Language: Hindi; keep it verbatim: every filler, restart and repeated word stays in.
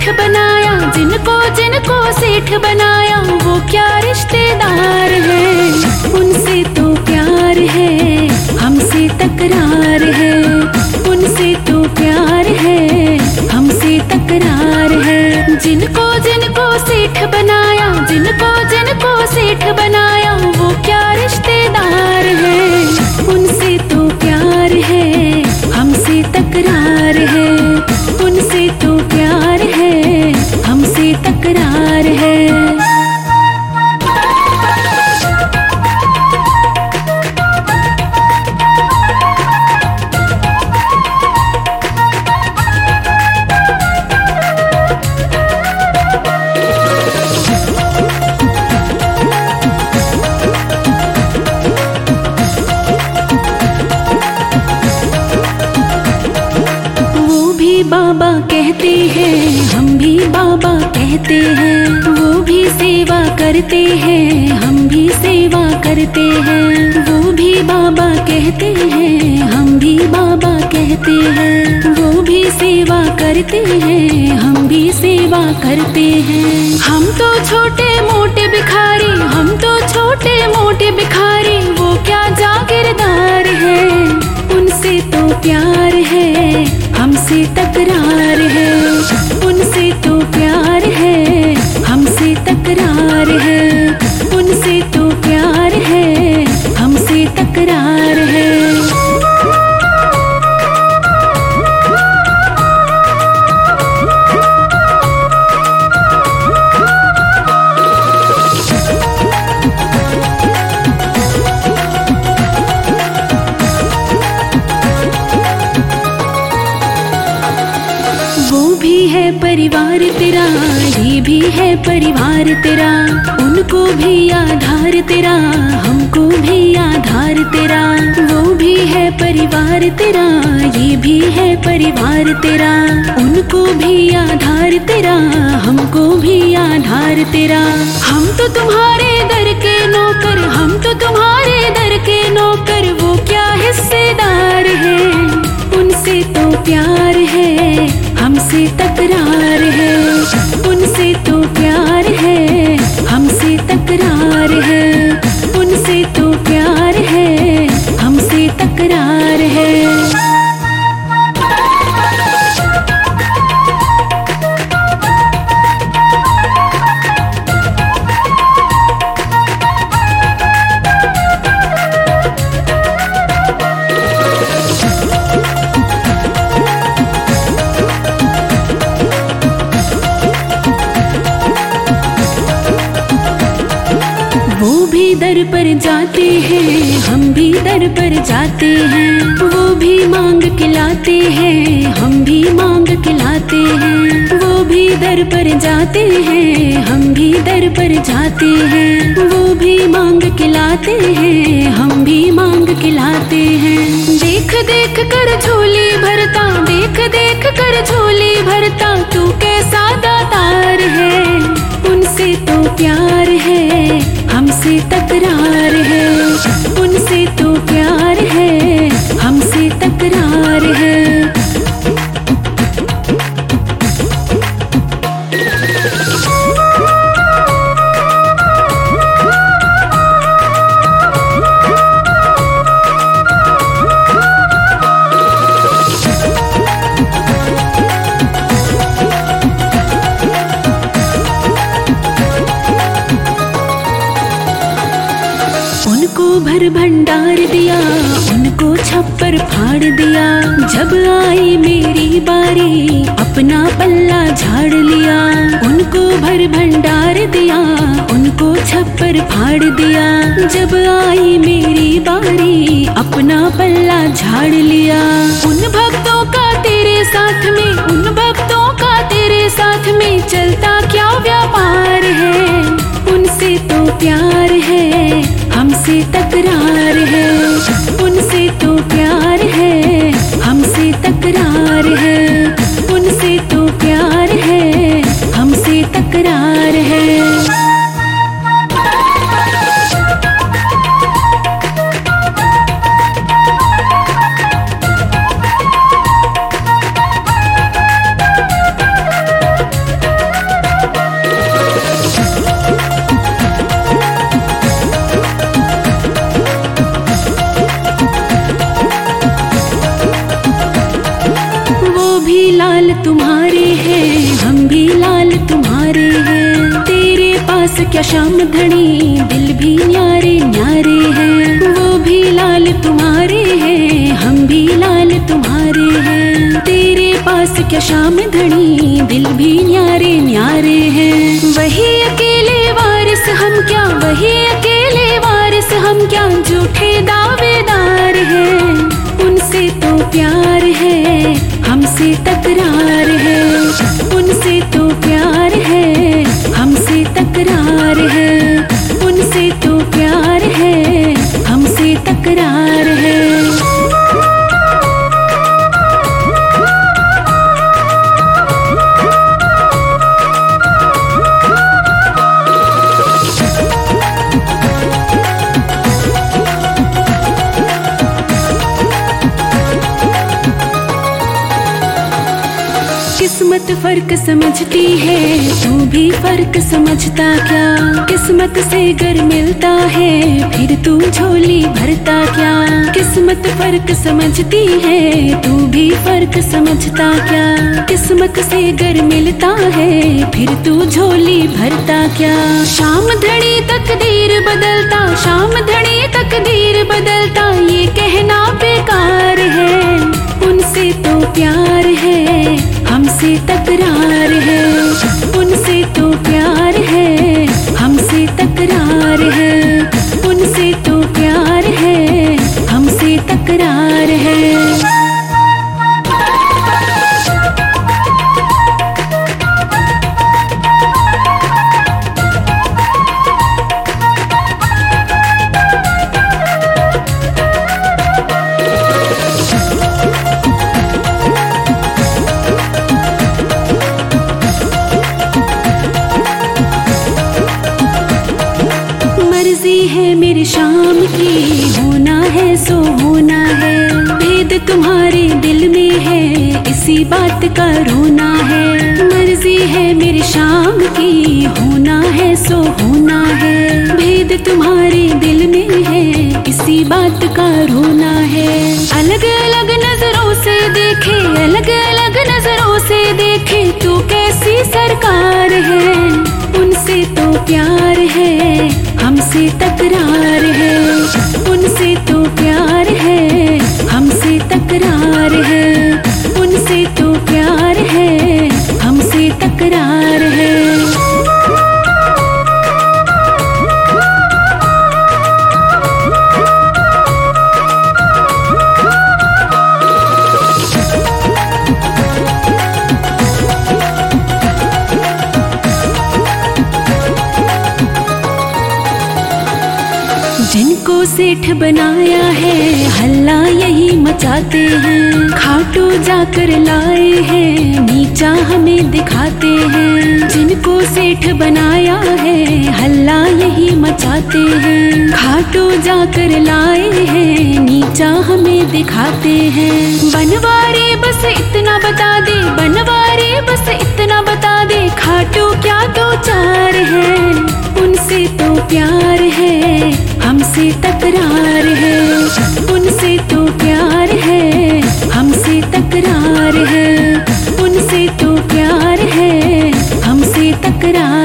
सेठ बनाया, जिनको जिनको सेठ बनाया वो क्या रिश्तेदार है। उनसे तो प्यार है, हमसे तकरार है। उनसे तो प्यार है, हमसे तकरार है। जिनको जिनको सेठ बनाया, जिनको जिनको सेठ बनाया वो क्या रिश्तेदार है। उनसे तो प्यार है, हमसे तकरार है। उनसे तो प्यार है, हमसे तकरार है। बाबा कहते हैं, हम भी बाबा कहते हैं। वो भी सेवा करते हैं, हम भी सेवा करते हैं। वो भी बाबा कहते हैं, हम भी बाबा कहते हैं। वो भी सेवा करते हैं, हम भी सेवा करते हैं। हम तो छोटे मोटे भिखारी, हम तो छोटे मोटे भिखारी, वो क्या जागीरदार है। उनसे तो प्यार है, हमसे तकरार है। उनसे तो प्यार है, हमसे तकरार है। उनसे तो प्यार है, हमसे तकरार है। परिवार तेरा, ये भी है परिवार तेरा। उनको भी आधार तेरा, हमको भी आधार तेरा। वो भी है परिवार तेरा, ये भी है परिवार तेरा। उनको भी आधार तेरा, हमको भी आधार तेरा। हम तो तुम्हारे दर के नौकर, हम तो तुम्हारे दर के नौकर, वो क्या हिस्सेदार है। उनसे तो प्यार है, हमसे तकरार है। उनसे तो प्यार है, हमसे तकरार है। उनसे तो प्यार है, हमसे तकरार है। दर पर जाते हैं, हम भी दर पर जाते हैं। वो भी मांग के लाते हैं, हम भी मांग के लाते हैं। वो भी दर पर जाते हैं, हम भी दर पर जाते हैं। वो भी मांग के लाते हैं, हम भी मांग के लाते हैं। देख देख कर झोली भरता, देख देख कर झोली भरता, तू कैसा दातार है। उनसे तो प्यार है, हमसे तकरार है। उनसे तो प्यार है, हमसे तकरार है। भर भंडार दिया, उनको छप्पर फाड़ दिया। जब आई मेरी बारी, अपना पल्ला झाड़ लिया। उनको भर भंडार दिया, उनको छप्पर फाड़ दिया। जब आई मेरी बारी, अपना पल्ला झाड़ लिया। उन भक्तों का तेरे साथ में, उन भक्तों का तेरे साथ में चलता क्या व्यापार है। उनसे तो प्यार है, हमसे तकरार है। उनसे तो प्यार है, हमसे तकरार है। उनसे तो प्यार है, हमसे तकरार है। क्या श्याम धनी, दिल भी न्यारे न्यारे हैं। वो भी लाल तुम्हारे हैं, हम भी लाल तुम्हारे हैं। तेरे पास क्या श्याम धनी, दिल भी न्यारे न्यारे हैं। वही अकेले वारिस हम क्या, वही अकेले वारिस हम क्या, झूठे दावेदार हैं। उनसे तो प्यार है, हमसे तकरार है। उनसे तो प्यार है, हमसे तकरार है। उनसे तो प्यार है, हमसे तकरार है। किस्मत फर्क समझती है, तू भी फर्क समझता क्या। किस्मत से घर मिलता है, फिर तू झोली भरता क्या। किस्मत फर्क समझती है, तू भी फर्क समझता क्या। किस्मत से घर मिलता है, फिर तू झोली भरता क्या। शाम धड़ी तकदीर बदलता, शाम धड़ी तकदीर बदलता, ये कहना बेकार है। उनसे तो प्यार है, हमसे तकरार है। उनसे तो प्यार है, हमसे तकरार है। उनसे तो प्यार है, हमसे तकरार है। है मेरी शाम की, होना है सो होना है। भेद तुम्हारे दिल में है, इसी बात का रोना है। मर्जी है मेरी शाम की, होना है सो होना है। भेद तुम्हारे दिल में है, इसी बात का रोना है। अलग अलग नजरों से देखे, अलग अलग नजरों से देखे, तू कैसी सरकार है। उनसे तो प्यार है, हमसे तकरार है। उनसे तो प्यार है, हमसे तकरार है। उनसे तो प्यार है, हमसे तकरार है। जिनको सेठ बनाया है, हल्ला यही मचाते हैं। खाटू जाकर लाए हैं, नीचा हमें दिखाते हैं। जिनको सेठ बनाया है, हल्ला यही मचाते हैं। खाटू जाकर लाए हैं, नीचा हमें दिखाते हैं। बनवारी बस इतना बता दे, बनवारी बस इतना बता दे, खाटू क्या दो चार है। उनसे तो प्यार है, हमसे तकरार है। उनसे तो प्यार है, हमसे तकरार है। उनसे तो प्यार है, हमसे तकरार